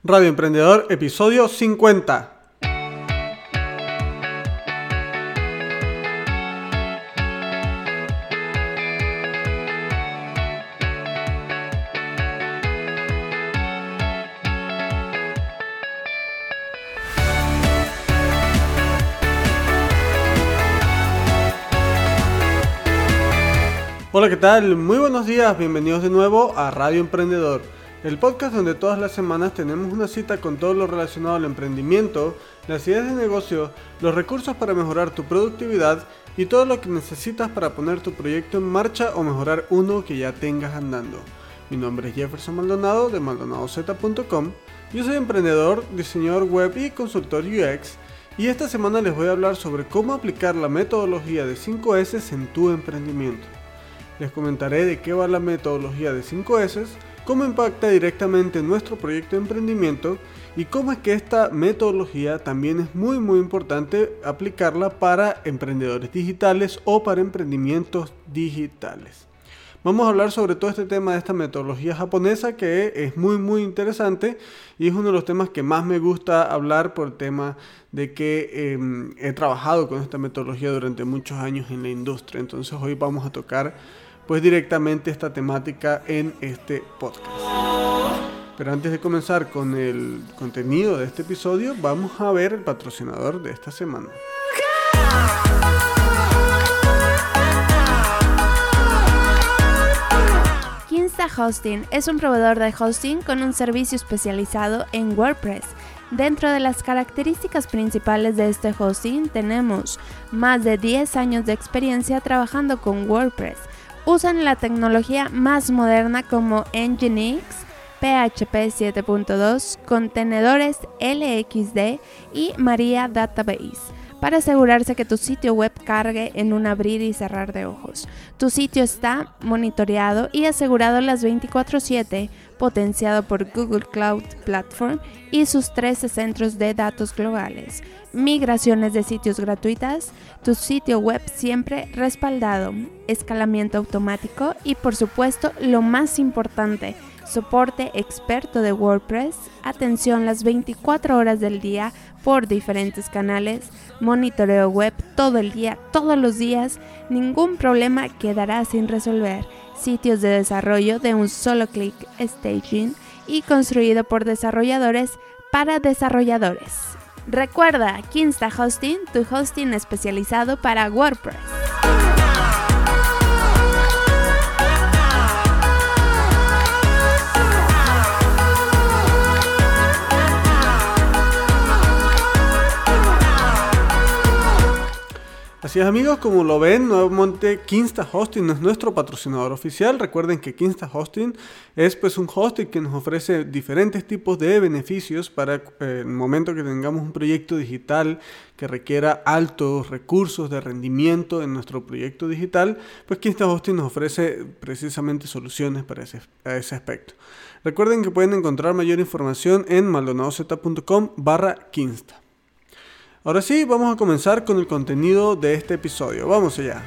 Radio Emprendedor, episodio 50. Hola, ¿qué tal? Muy buenos días, bienvenidos de nuevo a Radio Emprendedor, el podcast donde todas las semanas tenemos una cita con todo lo relacionado al emprendimiento, las ideas de negocio, los recursos para mejorar tu productividad y todo lo que necesitas para poner tu proyecto en marcha o mejorar uno que ya tengas andando. Mi nombre es Jefferson Maldonado de MaldonadoZ.com. Yo soy emprendedor, diseñador web y consultor UX, y esta semana les voy a hablar sobre cómo aplicar la metodología de 5S en tu emprendimiento. Les comentaré de qué va la metodología de 5S, cómo impacta directamente en nuestro proyecto de emprendimiento y cómo es que esta metodología también es muy importante aplicarla para emprendedores digitales o para emprendimientos digitales. Vamos a hablar sobre todo este tema de esta metodología japonesa que es muy interesante y es uno de los temas que más me gusta hablar por el tema de que he trabajado con esta metodología durante muchos años en la industria. Entonces hoy vamos a tocar pues directamente esta temática en este podcast. Pero antes de comenzar con el contenido de este episodio, vamos a ver el patrocinador de esta semana. Kinsta Hosting es un proveedor de hosting con un servicio especializado en WordPress. Dentro de las características principales de este hosting tenemos más de 10 años de experiencia trabajando con WordPress. Usan la tecnología más moderna como Nginx, PHP 7.2, contenedores LXD y Maria Database para asegurarse que tu sitio web cargue en un abrir y cerrar de ojos. Tu sitio está monitoreado y asegurado las 24/7, potenciado por Google Cloud Platform y sus 13 centros de datos globales. Migraciones de sitios gratuitas, tu sitio web siempre respaldado, escalamiento automático y por supuesto lo más importante, soporte experto de WordPress, atención las 24 horas del día por diferentes canales, monitoreo web todo el día, todos los días, ningún problema quedará sin resolver, sitios de desarrollo de un solo clic, staging y construido por desarrolladores para desarrolladores. Recuerda, Kinsta Hosting, tu hosting especializado para WordPress. Así es, amigos, como lo ven, nuevamente Kinsta Hosting es nuestro patrocinador oficial. Recuerden que Kinsta Hosting es pues un hosting que nos ofrece diferentes tipos de beneficios para el momento que tengamos un proyecto digital que requiera altos recursos de rendimiento en nuestro proyecto digital, pues Kinsta Hosting nos ofrece precisamente soluciones para ese aspecto. Recuerden que pueden encontrar mayor información en maldonadoz.com/Kinsta. Ahora sí, vamos a comenzar con el contenido de este episodio. Vamos allá.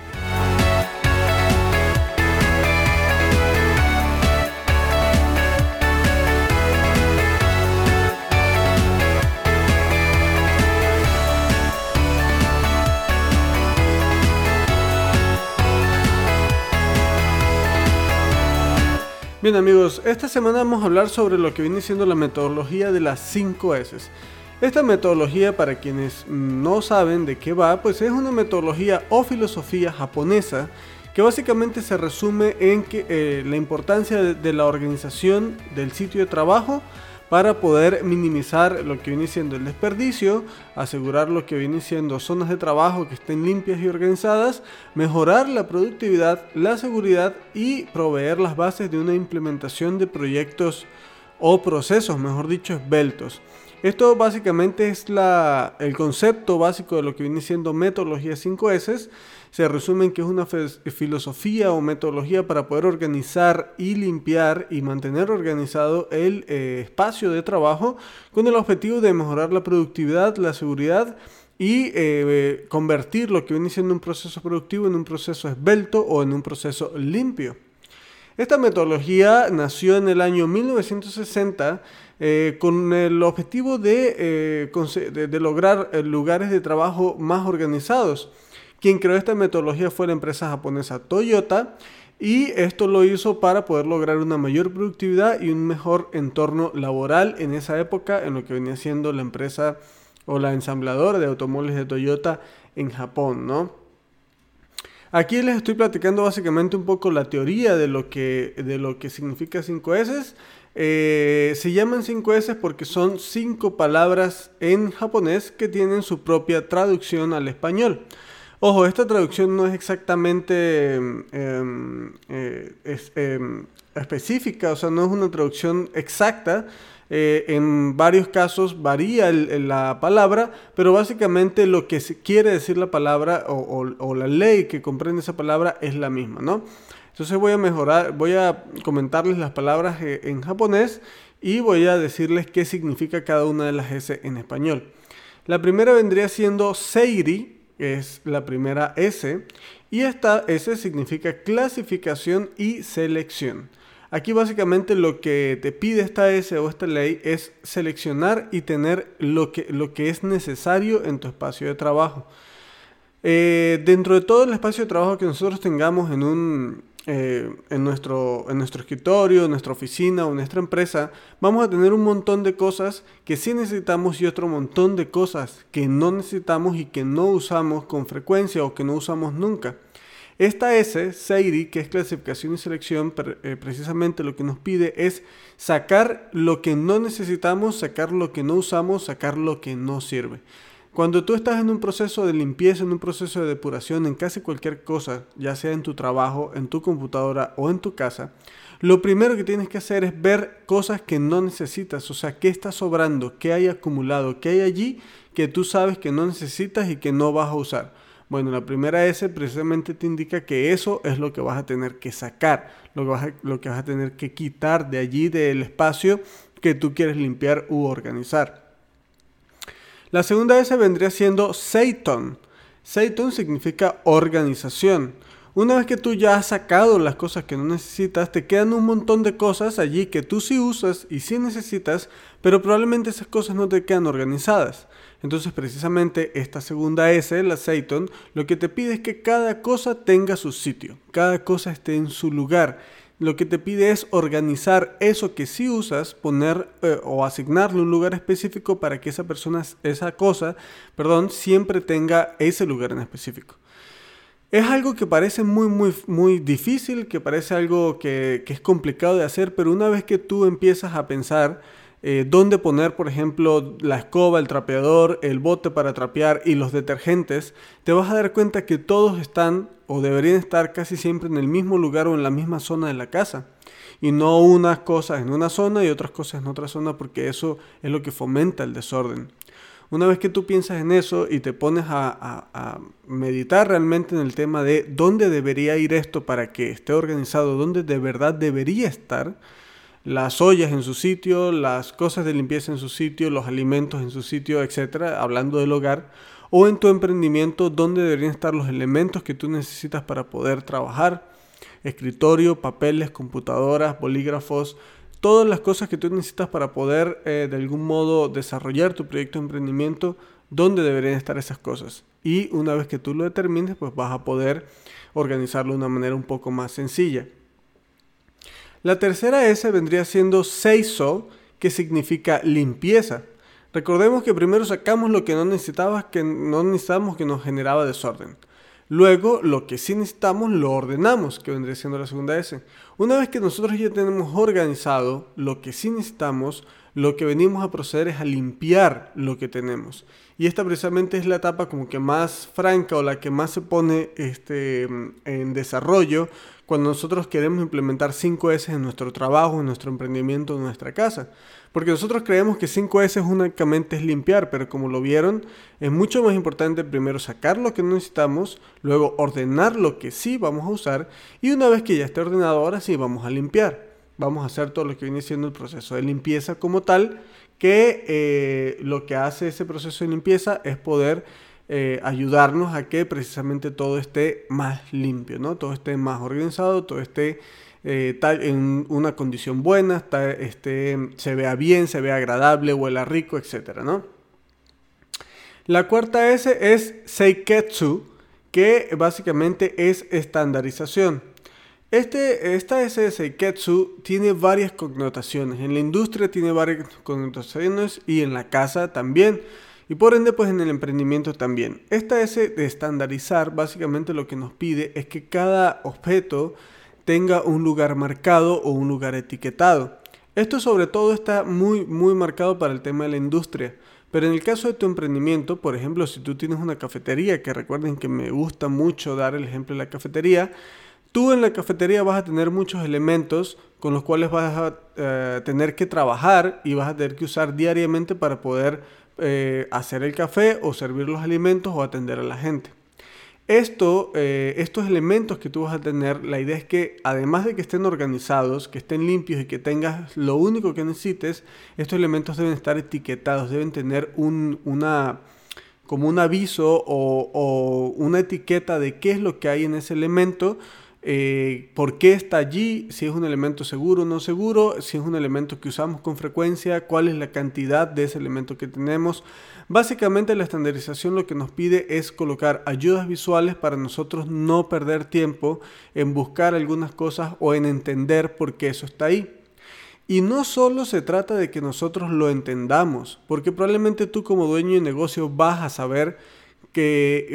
Bien, amigos, esta semana vamos a hablar sobre lo que viene siendo la metodología de las 5S. Esta metodología, para quienes no saben de qué va, pues es una metodología o filosofía japonesa que básicamente se resume en que la importancia de la organización del sitio de trabajo para poder minimizar lo que viene siendo el desperdicio, asegurar lo que viene siendo zonas de trabajo que estén limpias y organizadas, mejorar la productividad, la seguridad y proveer las bases de una implementación de proyectos o procesos, mejor dicho, esbeltos. Esto básicamente es el concepto básico de lo que viene siendo metodología 5S. Se resume en que es una filosofía o metodología para poder organizar y limpiar y mantener organizado el espacio de trabajo con el objetivo de mejorar la productividad, la seguridad y convertir lo que viene siendo un proceso productivo en un proceso esbelto o en un proceso limpio. Esta metodología nació en el año 1960 con el objetivo de lograr lugares de trabajo más organizados. Quien creó esta metodología fue la empresa japonesa Toyota, y esto lo hizo para poder lograr una mayor productividad y un mejor entorno laboral en esa época, en lo que venía siendo la empresa o la ensambladora de automóviles de Toyota en Japón, ¿no? Aquí les estoy platicando básicamente un poco la teoría de lo que significa 5S. Se llaman 5S porque son 5 palabras en japonés que tienen su propia traducción al español. Ojo, esta traducción no es exactamente específica, o sea, no es una traducción exacta. En varios casos varía la palabra, pero básicamente lo que quiere decir la palabra o la ley que comprende esa palabra es la misma, ¿no? Entonces voy a comentarles las palabras en japonés y voy a decirles qué significa cada una de las S en español. La primera vendría siendo seiri, es la primera S, y esta S significa clasificación y selección. Aquí básicamente lo que te pide esta S o esta ley es seleccionar y tener lo que es necesario en tu espacio de trabajo. Dentro de todo el espacio de trabajo que nosotros tengamos en nuestro escritorio, en nuestra oficina o en nuestra empresa, vamos a tener un montón de cosas que sí necesitamos y otro montón de cosas que no necesitamos y que no usamos con frecuencia o que no usamos nunca. Esta S, Seiri, que es clasificación y selección, precisamente lo que nos pide es sacar lo que no necesitamos, sacar lo que no usamos, sacar lo que no sirve. Cuando tú estás en un proceso de limpieza, en un proceso de depuración, en casi cualquier cosa, ya sea en tu trabajo, en tu computadora o en tu casa, lo primero que tienes que hacer es ver cosas que no necesitas, o sea, qué está sobrando, qué hay acumulado, qué hay allí que tú sabes que no necesitas y que no vas a usar. Bueno, la primera S precisamente te indica que eso es lo que vas a tener que sacar, lo que vas a tener que quitar de allí, del espacio que tú quieres limpiar u organizar. La segunda S vendría siendo Seiton. Seiton significa organización. Una vez que tú ya has sacado las cosas que no necesitas, te quedan un montón de cosas allí que tú sí usas y sí necesitas, pero probablemente esas cosas no te quedan organizadas. Entonces precisamente esta segunda S, la Seiton, lo que te pide es que cada cosa tenga su sitio, cada cosa esté en su lugar. Lo que te pide es organizar eso que sí usas, poner o asignarle un lugar específico para que esa cosa, siempre tenga ese lugar en específico. Es algo que parece muy difícil, que parece algo que es complicado de hacer, pero una vez que tú empiezas a pensar dónde poner, por ejemplo, la escoba, el trapeador, el bote para trapear y los detergentes, te vas a dar cuenta que todos están o deberían estar casi siempre en el mismo lugar o en la misma zona de la casa. Y no unas cosas en una zona y otras cosas en otra zona, porque eso es lo que fomenta el desorden. Una vez que tú piensas en eso y te pones a meditar realmente en el tema de dónde debería ir esto para que esté organizado, dónde de verdad debería estar, las ollas en su sitio, las cosas de limpieza en su sitio, los alimentos en su sitio, etcétera, hablando del hogar, o en tu emprendimiento, dónde deberían estar los elementos que tú necesitas para poder trabajar, escritorio, papeles, computadoras, bolígrafos, todas las cosas que tú necesitas para poder de algún modo desarrollar tu proyecto de emprendimiento, dónde deberían estar esas cosas. Y una vez que tú lo determines, pues vas a poder organizarlo de una manera un poco más sencilla. La tercera S vendría siendo Seiso, que significa limpieza. Recordemos que primero sacamos lo que no necesitábamos, que nos generaba desorden. Luego, lo que sí necesitamos lo ordenamos, que vendría siendo la segunda S. Una vez que nosotros ya tenemos organizado lo que sí necesitamos, lo que venimos a proceder es a limpiar lo que tenemos. Y esta precisamente es la etapa como que más franca o la que más se pone en desarrollo cuando nosotros queremos implementar 5S en nuestro trabajo, en nuestro emprendimiento, en nuestra casa. Porque nosotros creemos que 5S únicamente es limpiar, pero como lo vieron, es mucho más importante primero sacar lo que no necesitamos, luego ordenar lo que sí vamos a usar, y una vez que ya esté ordenado, ahora sí vamos a limpiar. Vamos a hacer todo lo que viene siendo el proceso de limpieza como tal, que lo que hace ese proceso de limpieza es poder ayudarnos a que precisamente todo esté más limpio, ¿no? Todo esté más organizado, todo esté en una condición buena, se vea bien, se vea agradable, huela rico, etc., ¿no? La cuarta S es Seiketsu, que básicamente es estandarización. Esta S de Seiketsu tiene varias connotaciones. En la industria tiene varias connotaciones y en la casa también. Y por ende, pues en el emprendimiento también. Esta S de estandarizar básicamente lo que nos pide es que cada objeto tenga un lugar marcado o un lugar etiquetado. Esto sobre todo está muy marcado para el tema de la industria. Pero en el caso de tu emprendimiento, por ejemplo, si tú tienes una cafetería, que recuerden que me gusta mucho dar el ejemplo de la cafetería, tú en la cafetería vas a tener muchos elementos con los cuales vas a tener que trabajar y vas a tener que usar diariamente para poder hacer el café o servir los alimentos o atender a la gente. Estos elementos que tú vas a tener, la idea es que además de que estén organizados, que estén limpios y que tengas lo único que necesites, estos elementos deben estar etiquetados, deben tener como un aviso o una etiqueta de qué es lo que hay en ese elemento, por qué está allí, si es un elemento seguro o no seguro, si es un elemento que usamos con frecuencia, cuál es la cantidad de ese elemento que tenemos. Básicamente la estandarización lo que nos pide es colocar ayudas visuales para nosotros no perder tiempo en buscar algunas cosas o en entender por qué eso está ahí. Y no solo se trata de que nosotros lo entendamos, porque probablemente tú como dueño de negocio vas a saber que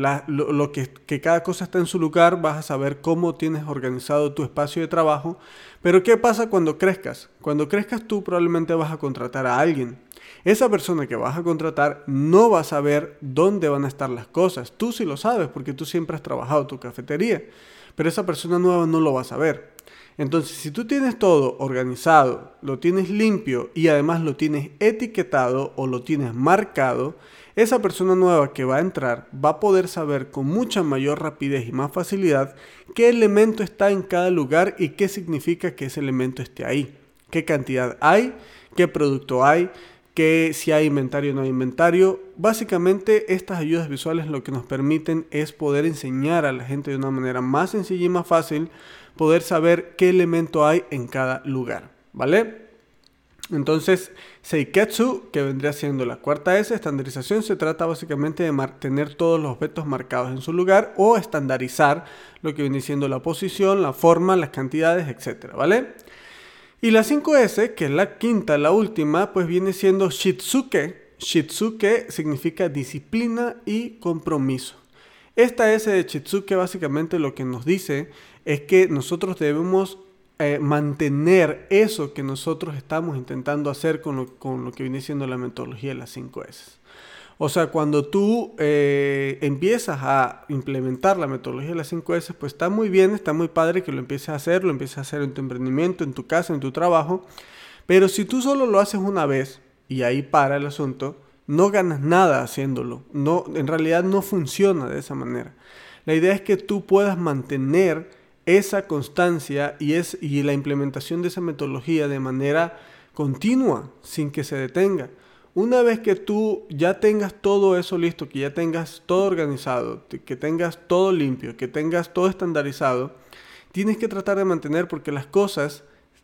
cada cosa está en su lugar, vas a saber cómo tienes organizado tu espacio de trabajo, pero ¿qué pasa cuando crezcas? Cuando crezcas tú probablemente vas a contratar a alguien. Esa persona que vas a contratar no va a saber dónde van a estar las cosas. Tú sí lo sabes porque tú siempre has trabajado tu cafetería, pero esa persona nueva no lo va a saber. Entonces, si tú tienes todo organizado, lo tienes limpio y además lo tienes etiquetado o lo tienes marcado, esa persona nueva que va a entrar va a poder saber con mucha mayor rapidez y más facilidad qué elemento está en cada lugar y qué significa que ese elemento esté ahí. Qué cantidad hay, qué producto hay, que si hay inventario o no hay inventario. Básicamente estas ayudas visuales lo que nos permiten es poder enseñar a la gente de una manera más sencilla y más fácil, poder saber qué elemento hay en cada lugar, ¿vale? Entonces, Seiketsu, que vendría siendo la cuarta S, estandarización, se trata básicamente de mantener todos los objetos marcados en su lugar o estandarizar lo que viene siendo la posición, la forma, las cantidades, etc., ¿vale? Y la 5S, que es la quinta, la última, pues viene siendo Shitsuke. Shitsuke significa disciplina y compromiso. Esta S de Shitsuke básicamente lo que nos dice es que nosotros debemos mantener eso que nosotros estamos intentando hacer con lo que viene siendo la metodología de las 5S. O sea, cuando tú empiezas a implementar la metodología de las 5S, pues está muy bien, está muy padre que lo empieces a hacer en tu emprendimiento, en tu casa, en tu trabajo, pero si tú solo lo haces una vez y ahí para el asunto, no ganas nada haciéndolo. No, en realidad no funciona de esa manera. La idea es que tú puedas mantener esa constancia y la implementación de esa metodología de manera continua, sin que se detenga. Una vez que tú ya tengas todo eso listo, que ya tengas todo organizado, que tengas todo limpio, que tengas todo estandarizado, tienes que tratar de mantener porque las cosas,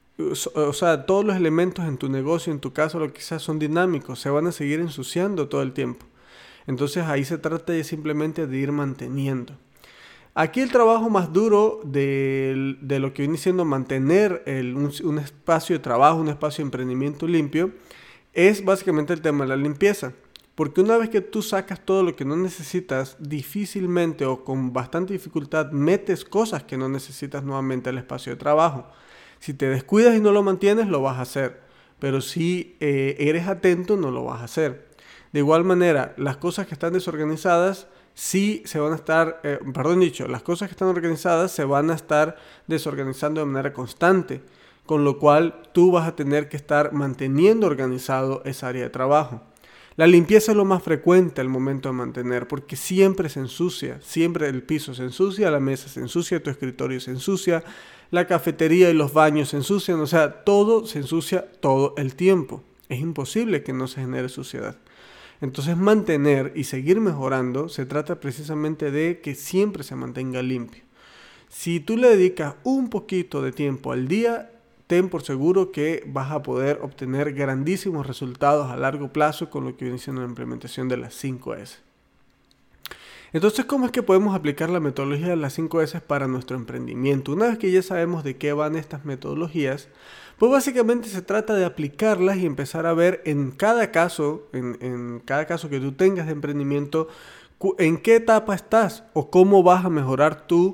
o sea, todos los elementos en tu negocio, en tu casa, lo que sea, son dinámicos, se van a seguir ensuciando todo el tiempo. Entonces ahí se trata simplemente de ir manteniendo. Aquí el trabajo más duro de lo que viene siendo mantener un espacio de trabajo, un espacio de emprendimiento limpio, es básicamente el tema de la limpieza. Porque una vez que tú sacas todo lo que no necesitas, difícilmente o con bastante dificultad metes cosas que no necesitas nuevamente al espacio de trabajo. Si te descuidas y no lo mantienes, lo vas a hacer. Pero si eres atento, no lo vas a hacer. De igual manera, las cosas que están desorganizadas, sí se van a estar, las cosas que están organizadas se van a estar desorganizando de manera constante, con lo cual tú vas a tener que estar manteniendo organizado esa área de trabajo. La limpieza es lo más frecuente al momento de mantener, porque siempre se ensucia, siempre el piso se ensucia, la mesa se ensucia, tu escritorio se ensucia, la cafetería y los baños se ensucian, o sea, todo se ensucia todo el tiempo. Es imposible que no se genere suciedad. Entonces mantener y seguir mejorando se trata precisamente de que siempre se mantenga limpio. Si tú le dedicas un poquito de tiempo al día, ten por seguro que vas a poder obtener grandísimos resultados a largo plazo con lo que viene siendo la implementación de las 5S. Entonces, ¿cómo es que podemos aplicar la metodología de las 5S para nuestro emprendimiento? Una vez que ya sabemos de qué van estas metodologías, pues básicamente se trata de aplicarlas y empezar a ver en cada caso, en cada caso que tú tengas de emprendimiento, en qué etapa estás o cómo vas a mejorar lo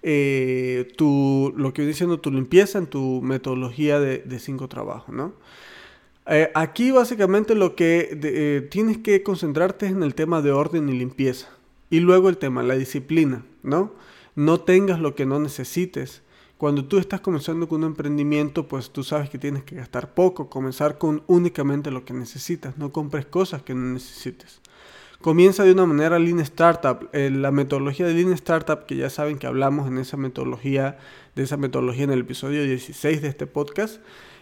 que viene siendo tu limpieza en tu metodología de 5 trabajos, ¿no? Aquí básicamente lo que tienes que concentrarte es en el tema de orden y limpieza. Y luego el tema, la disciplina, ¿no? No tengas lo que no necesites. Cuando tú estás comenzando con un emprendimiento, pues tú sabes que tienes que gastar poco, comenzar con únicamente lo que necesitas. No compres cosas que no necesites. Comienza de una manera Lean Startup. La metodología de Lean Startup, que ya saben que hablamos de esa metodología en el episodio 16 de este podcast.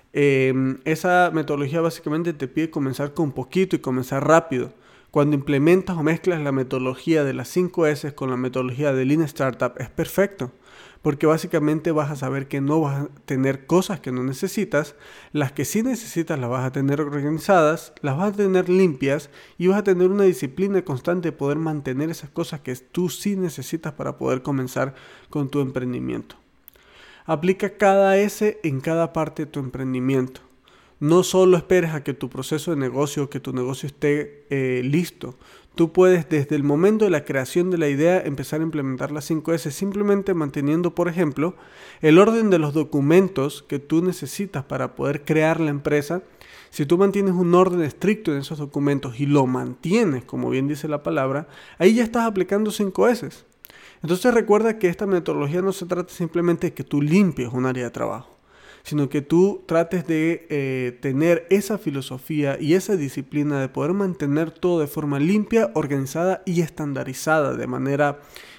Esa metodología básicamente te pide comenzar con poquito y comenzar rápido. Cuando implementas o mezclas la metodología de las 5S con la metodología de Lean Startup es perfecto, porque básicamente vas a saber que no vas a tener cosas que no necesitas, las que sí necesitas las vas a tener organizadas, las vas a tener limpias y vas a tener una disciplina constante de poder mantener esas cosas que tú sí necesitas para poder comenzar con tu emprendimiento. Aplica cada S en cada parte de tu emprendimiento. No solo esperes a que tu proceso de negocio, que tu negocio esté listo. Tú puedes desde el momento de la creación de la idea empezar a implementar las 5S simplemente manteniendo, por ejemplo, el orden de los documentos que tú necesitas para poder crear la empresa. Si tú mantienes un orden estricto en esos documentos y lo mantienes, como bien dice la palabra, ahí ya estás aplicando 5S. Entonces recuerda que esta metodología no se trata simplemente de que tú limpies un área de trabajo, sino que tú trates de tener esa filosofía y esa disciplina de poder mantener todo de forma limpia, organizada y estandarizada de manera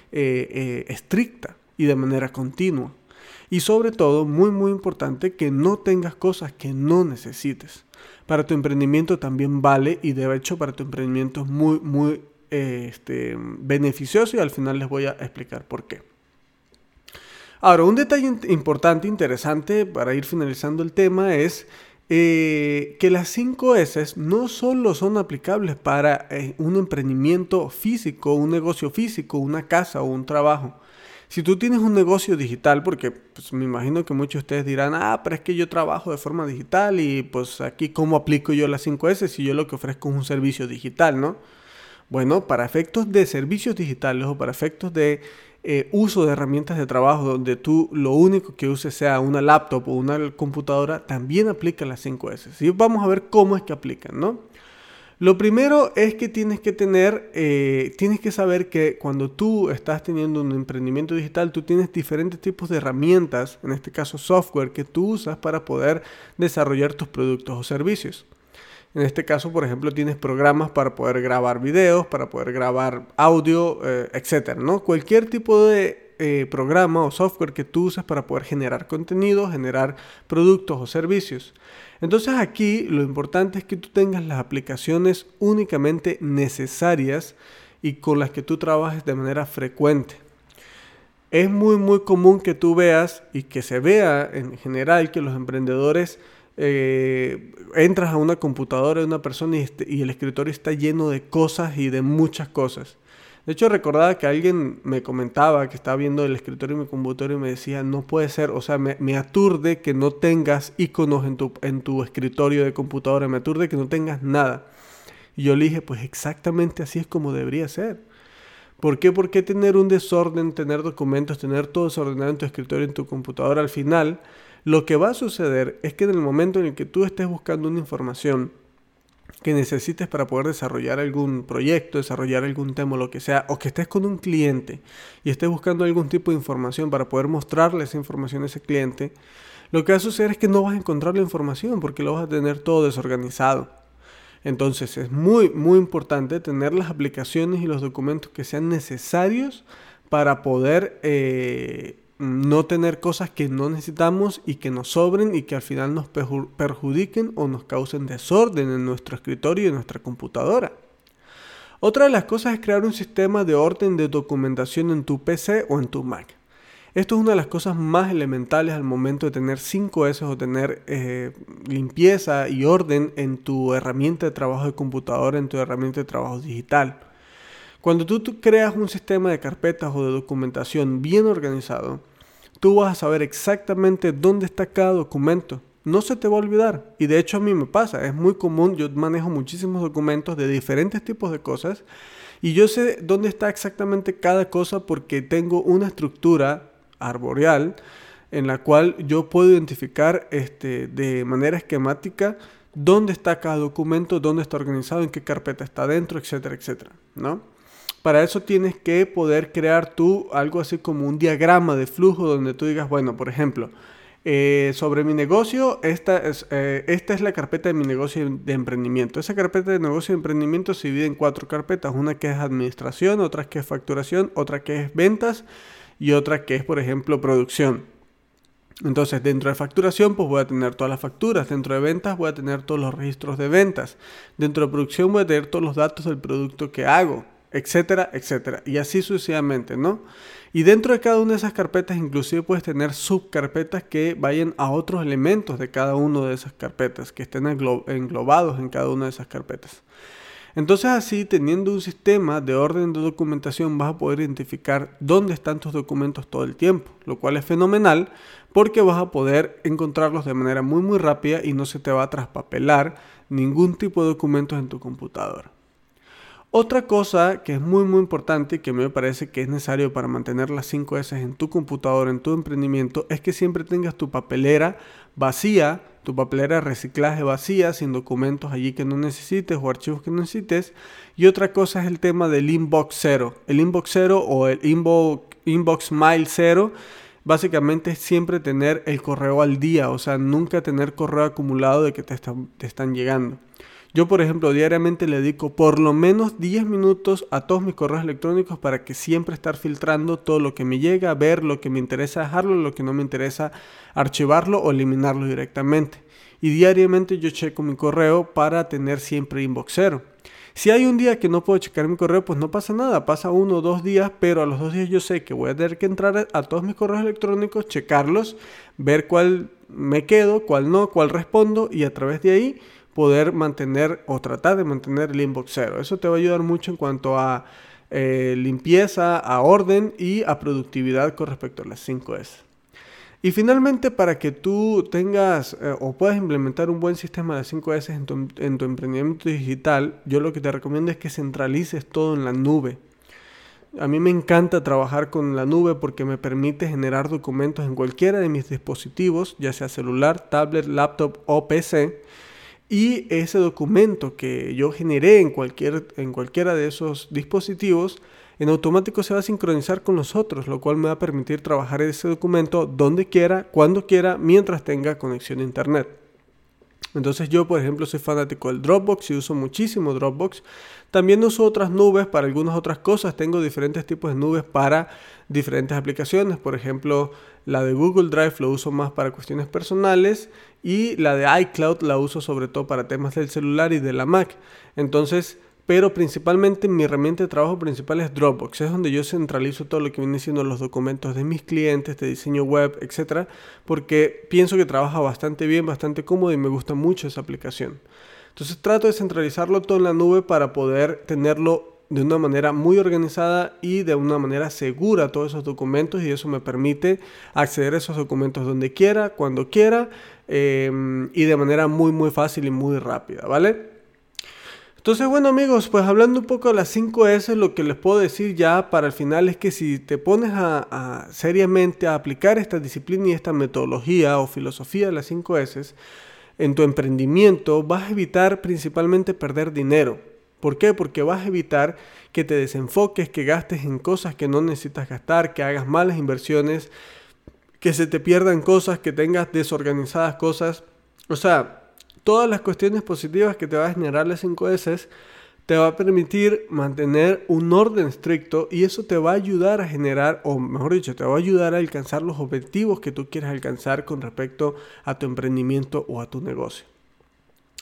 estricta y de manera continua. Y sobre todo, muy muy importante, que no tengas cosas que no necesites. Para tu emprendimiento también vale, y de hecho para tu emprendimiento es muy muy beneficioso, y al final les voy a explicar por qué. Ahora, un detalle importante, interesante para ir finalizando el tema es que las 5S no solo son aplicables para un emprendimiento físico, un negocio físico, una casa o un trabajo. Si tú tienes un negocio digital, porque pues, me imagino que muchos de ustedes dirán, pero es que yo trabajo de forma digital y pues aquí ¿cómo aplico yo las 5S si yo lo que ofrezco es un servicio digital, ¿no? Bueno, para efectos de servicios digitales o para efectos de uso de herramientas de trabajo donde tú lo único que uses sea una laptop o una computadora, también aplica las 5S. ¿Sí? Vamos a ver cómo es que aplican, ¿no? Lo primero es que tienes que saber que cuando tú estás teniendo un emprendimiento digital, tú tienes diferentes tipos de herramientas, en este caso software, que tú usas para poder desarrollar tus productos o servicios. En este caso, por ejemplo, tienes programas para poder grabar videos, para poder grabar audio, etcétera, ¿no? Cualquier tipo de programa o software que tú uses para poder generar contenido, generar productos o servicios. Entonces aquí lo importante es que tú tengas las aplicaciones únicamente necesarias y con las que tú trabajes de manera frecuente. Es muy muy común que tú veas y que se vea en general que los emprendedores entras a una computadora de una persona y el escritorio está lleno de cosas y de muchas cosas. De hecho, recordaba que alguien me comentaba que estaba viendo el escritorio y mi computadora y me decía, no puede ser, o sea, me aturde que no tengas iconos en tu escritorio de computadora, me aturde que no tengas nada. Y yo le dije, pues exactamente así es como debería ser. ¿Por qué? ¿Por qué tener un desorden, tener documentos, tener todo desordenado en tu escritorio, en tu computadora? Al final, lo que va a suceder es que en el momento en el que tú estés buscando una información que necesites para poder desarrollar algún proyecto, desarrollar algún tema, lo que sea, o que estés con un cliente y estés buscando algún tipo de información para poder mostrarle esa información a ese cliente, lo que va a suceder es que no vas a encontrar la información porque lo vas a tener todo desorganizado. Entonces es muy muy importante tener las aplicaciones y los documentos que sean necesarios para poder no tener cosas que no necesitamos y que nos sobren y que al final nos perjudiquen o nos causen desorden en nuestro escritorio y en nuestra computadora. Otra de las cosas es crear un sistema de orden de documentación en tu PC o en tu Mac. Esto es una de las cosas más elementales al momento de tener 5S o tener limpieza y orden en tu herramienta de trabajo de computadora, en tu herramienta de trabajo digital. Cuando tú creas un sistema de carpetas o de documentación bien organizado, tú vas a saber exactamente dónde está cada documento. No se te va a olvidar. Y de hecho a mí me pasa. Es muy común. Yo manejo muchísimos documentos de diferentes tipos de cosas. Y yo sé dónde está exactamente cada cosa porque tengo una estructura arboreal en la cual yo puedo identificar de manera esquemática dónde está cada documento, dónde está organizado, en qué carpeta está dentro, etcétera, etcétera, ¿no? Para eso tienes que poder crear tú algo así como un diagrama de flujo donde tú digas, bueno, por ejemplo, sobre mi negocio, esta es la carpeta de mi negocio de emprendimiento. Esa carpeta de negocio de emprendimiento se divide en 4 carpetas. Una que es administración, otra que es facturación, otra que es ventas y otra que es, por ejemplo, producción. Entonces, dentro de facturación, pues voy a tener todas las facturas. Dentro de ventas, voy a tener todos los registros de ventas. Dentro de producción, voy a tener todos los datos del producto que hago, etcétera, etcétera. Y así sucesivamente, ¿no? Y dentro de cada una de esas carpetas, inclusive puedes tener subcarpetas que vayan a otros elementos de cada una de esas carpetas, que estén englobados en cada una de esas carpetas. Entonces así, teniendo un sistema de orden de documentación, vas a poder identificar dónde están tus documentos todo el tiempo, lo cual es fenomenal porque vas a poder encontrarlos de manera muy rápida y no se te va a traspapelar ningún tipo de documentos en tu computadora. Otra cosa que es muy importante y que me parece que es necesario para mantener las 5S en tu computadora, en tu emprendimiento, es que siempre tengas tu papelera vacía, tu papelera de reciclaje vacía, sin documentos allí que no necesites o archivos que no necesites. Y otra cosa es el tema del inbox cero. El inbox cero o el inbox mail cero, básicamente es siempre tener el correo al día, o sea, nunca tener correo acumulado de que te están llegando. Yo, por ejemplo, diariamente le dedico por lo menos 10 minutos a todos mis correos electrónicos para que siempre estar filtrando todo lo que me llega, ver lo que me interesa dejarlo, lo que no me interesa archivarlo o eliminarlo directamente. Y diariamente yo checo mi correo para tener siempre inbox cero. Si hay un día que no puedo checar mi correo, pues no pasa nada, pasa 1 o 2 días, pero a los 2 días yo sé que voy a tener que entrar a todos mis correos electrónicos, checarlos, ver cuál me quedo, cuál no, cuál respondo y a través de ahí poder mantener o tratar de mantener el inbox cero. Eso te va a ayudar mucho en cuanto a limpieza, a orden y a productividad con respecto a las 5S. Y finalmente, para que tú tengas o puedas implementar un buen sistema de 5S en tu emprendimiento digital, yo lo que te recomiendo es que centralices todo en la nube. A mí me encanta trabajar con la nube porque me permite generar documentos en cualquiera de mis dispositivos, ya sea celular, tablet, laptop o PC. Y ese documento que yo generé en cualquiera de esos dispositivos, en automático se va a sincronizar con los otros, lo cual me va a permitir trabajar ese documento donde quiera, cuando quiera, mientras tenga conexión a internet. Entonces yo, por ejemplo, soy fanático del Dropbox y uso muchísimo Dropbox. También uso otras nubes para algunas otras cosas. Tengo diferentes tipos de nubes para diferentes aplicaciones. Por ejemplo, la de Google Drive lo uso más para cuestiones personales y la de iCloud la uso sobre todo para temas del celular y de la Mac. Entonces, pero principalmente mi herramienta de trabajo principal es Dropbox. Es donde yo centralizo todo lo que viene siendo los documentos de mis clientes, de diseño web, etc. Porque pienso que trabaja bastante bien, bastante cómodo y me gusta mucho esa aplicación. Entonces trato de centralizarlo todo en la nube para poder tenerlo de una manera muy organizada y de una manera segura todos esos documentos, y eso me permite acceder a esos documentos donde quiera, cuando quiera y de manera muy fácil y muy rápida, ¿vale? Entonces, bueno amigos, pues hablando un poco de las 5S, lo que les puedo decir ya para el final es que si te pones seriamente a aplicar esta disciplina y esta metodología o filosofía de las 5S en tu emprendimiento, vas a evitar principalmente perder dinero. ¿Por qué? Porque vas a evitar que te desenfoques, que gastes en cosas que no necesitas gastar, que hagas malas inversiones, que se te pierdan cosas, que tengas desorganizadas cosas. O sea, todas las cuestiones positivas que te va a generar las 5S te va a permitir mantener un orden estricto, y eso te va a ayudar a generar, o mejor dicho, te va a ayudar a alcanzar los objetivos que tú quieres alcanzar con respecto a tu emprendimiento o a tu negocio.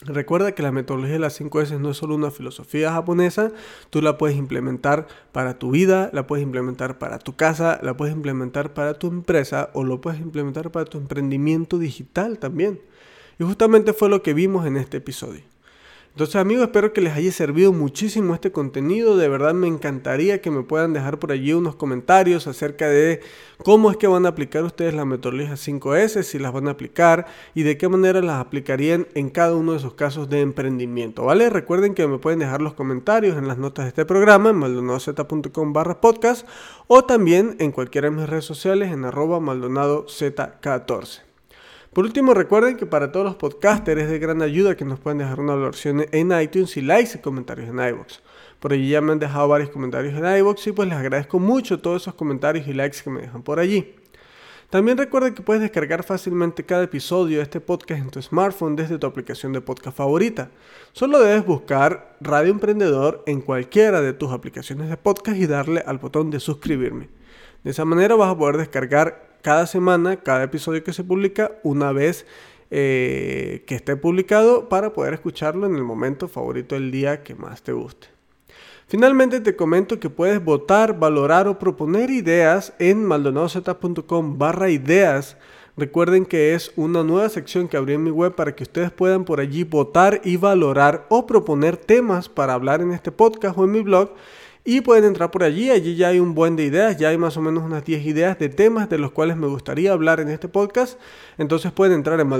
Recuerda que la metodología de las 5S no es solo una filosofía japonesa, tú la puedes implementar para tu vida, la puedes implementar para tu casa, la puedes implementar para tu empresa o lo puedes implementar para tu emprendimiento digital también. Y justamente fue lo que vimos en este episodio. Entonces amigos, espero que les haya servido muchísimo este contenido. De verdad me encantaría que me puedan dejar por allí unos comentarios acerca de cómo es que van a aplicar ustedes la metodología 5S, si las van a aplicar y de qué manera las aplicarían en cada uno de sus casos de emprendimiento, ¿vale? Recuerden que me pueden dejar los comentarios en las notas de este programa en maldonadozeta.com/podcast o también en cualquiera de mis redes sociales en @maldonadozeta14. Por último, recuerden que para todos los podcasters es de gran ayuda que nos puedan dejar una valoración en iTunes y likes y comentarios en iVoox. Por allí ya me han dejado varios comentarios en iVoox y pues les agradezco mucho todos esos comentarios y likes que me dejan por allí. También recuerden que puedes descargar fácilmente cada episodio de este podcast en tu smartphone desde tu aplicación de podcast favorita. Solo debes buscar Radio Emprendedor en cualquiera de tus aplicaciones de podcast y darle al botón de suscribirme. De esa manera vas a poder descargar cada semana, cada episodio que se publica, una vez que esté publicado para poder escucharlo en el momento favorito del día que más te guste. Finalmente te comento que puedes votar, valorar o proponer ideas en maldonadozeta.com/ideas. Recuerden que es una nueva sección que abrí en mi web para que ustedes puedan por allí votar y valorar o proponer temas para hablar en este podcast o en mi blog. Y pueden entrar por allí ya hay un buen de ideas, ya hay más o menos unas 10 ideas de temas de los cuales me gustaría hablar en este podcast. Entonces pueden entrar en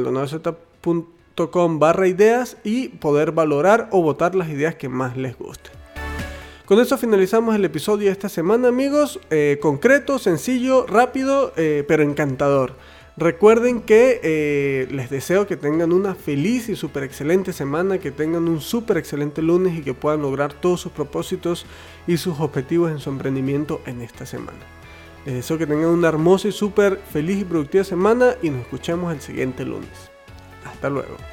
maldonadozeta.com/ideas y poder valorar o votar las ideas que más les gusten. Con eso finalizamos el episodio de esta semana, amigos. Concreto, sencillo, rápido, pero encantador. Recuerden que les deseo que tengan una feliz y súper excelente semana, que tengan un súper excelente lunes y que puedan lograr todos sus propósitos y sus objetivos en su emprendimiento en esta semana. Les deseo que tengan una hermosa y súper feliz y productiva semana y nos escuchamos el siguiente lunes. Hasta luego.